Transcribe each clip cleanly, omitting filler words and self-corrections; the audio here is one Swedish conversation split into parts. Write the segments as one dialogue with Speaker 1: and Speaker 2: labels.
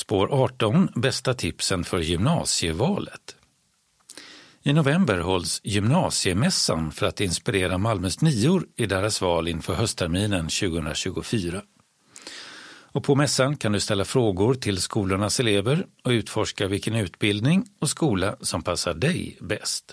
Speaker 1: Spår 18, bästa tipsen för gymnasievalet. I november hålls gymnasiemässan för att inspirera Malmös nior i deras val inför höstterminen 2024. Och på mässan kan du ställa frågor till skolornas elever och utforska vilken utbildning och skola som passar dig bäst.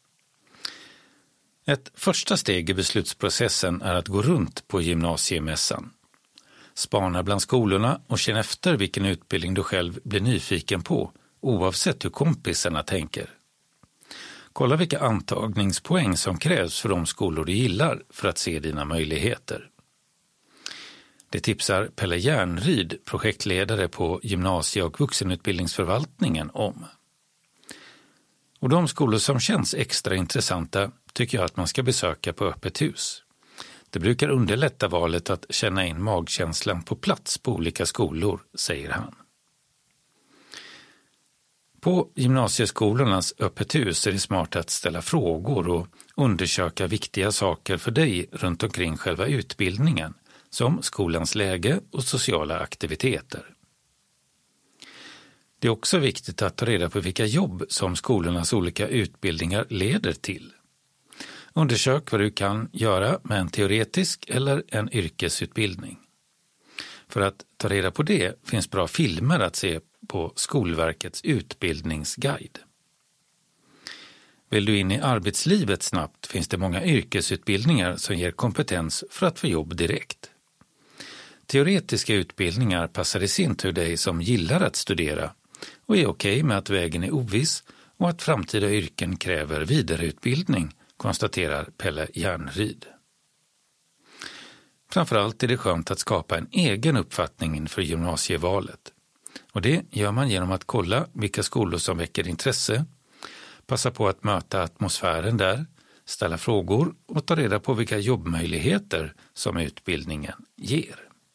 Speaker 1: Ett första steg i beslutsprocessen är att gå runt på gymnasiemässan. Spana bland skolorna och känn efter vilken utbildning du själv blir nyfiken på, oavsett hur kompisarna tänker. Kolla vilka antagningspoäng som krävs för de skolor du gillar för att se dina möjligheter. Det tipsar Pelle Järnryd, projektledare på gymnasie- och vuxenutbildningsförvaltningen, om. Och de skolor som känns extra intressanta tycker jag att man ska besöka på öppet hus. Det brukar underlätta valet att känna in magkänslan på plats på olika skolor, säger han. På gymnasieskolornas öppet hus är det smart att ställa frågor och undersöka viktiga saker för dig runt omkring själva utbildningen, som skolans läge och sociala aktiviteter. Det är också viktigt att ta reda på vilka jobb som skolornas olika utbildningar leder till. Undersök vad du kan göra med en teoretisk eller en yrkesutbildning. För att ta reda på det finns bra filmer att se på Skolverkets utbildningsguide. Vill du in i arbetslivet snabbt finns det många yrkesutbildningar som ger kompetens för att få jobb direkt. Teoretiska utbildningar passar i sin tur dig som gillar att studera och är okej med att vägen är oviss och att framtida yrken kräver vidareutbildning, konstaterar Pelle Järnryd. Framförallt är det skönt att skapa en egen uppfattning inför gymnasievalet. Och det gör man genom att kolla vilka skolor som väcker intresse, passa på att möta atmosfären där, ställa frågor och ta reda på vilka jobbmöjligheter som utbildningen ger.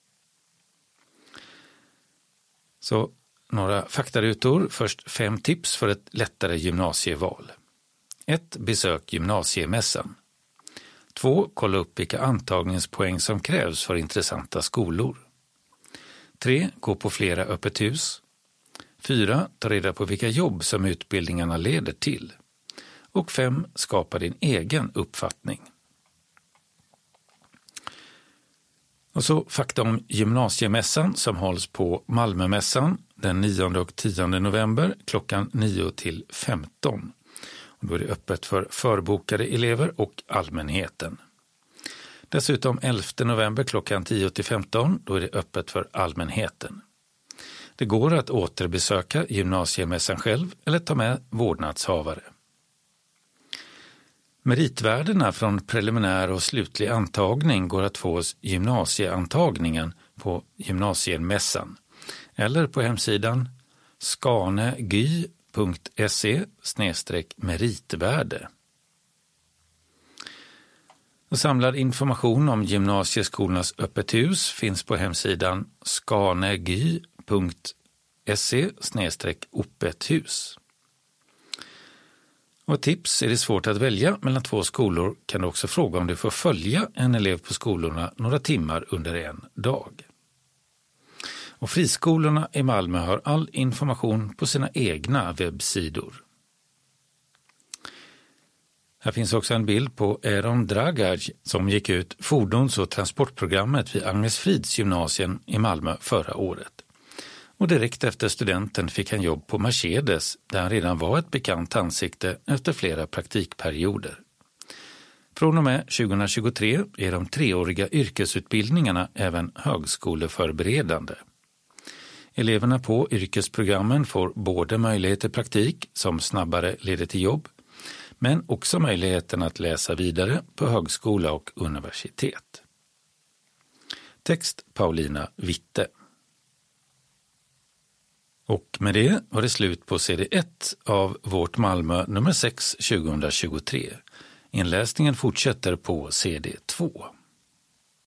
Speaker 1: Så några faktarutor, först 5 tips för ett lättare gymnasieval. 1. Besök gymnasiemässan. 2. Kolla upp vilka antagningspoäng som krävs för intressanta skolor. 3. Gå på flera öppet hus. 4. Ta reda på vilka jobb som utbildningarna leder till. Och 5. Skapa din egen uppfattning. Och så fakta om gymnasiemässan som hålls på Malmömässan den 9 och 10 november klockan 9 till 15. Och då är det öppet för förbokade elever och allmänheten. Dessutom 11 november klockan 10 till 15, då är det öppet för allmänheten. Det går att återbesöka gymnasiemässan själv eller ta med vårdnadshavare. Meritvärdena från preliminär och slutlig antagning går att få hos gymnasieantagningen på gymnasiemässan eller på hemsidan skanedy.se/meritvärde. Samlad information om gymnasieskolornas öppet hus finns på hemsidan skanedy.se/opethus. Och tips: är det svårt att välja mellan 2 skolor kan du också fråga om du får följa en elev på skolorna några timmar under en dag. Och friskolorna i Malmö har all information på sina egna webbsidor. Här finns också en bild på Aaron Dragaj som gick ut fordons- och transportprogrammet vid Agnes Frids gymnasien i Malmö förra året. Och direkt efter studenten fick han jobb på Mercedes där han redan var ett bekant ansikte efter flera praktikperioder. Från och med 2023 är de 3-åriga yrkesutbildningarna även högskoleförberedande. Eleverna på yrkesprogrammen får både möjlighet till praktik som snabbare leder till jobb, men också möjligheten att läsa vidare på högskola och universitet. Text Paulina Witte. Och med det var det slut på CD1 av Vårt Malmö nummer 6 2023. Inläsningen fortsätter på CD2.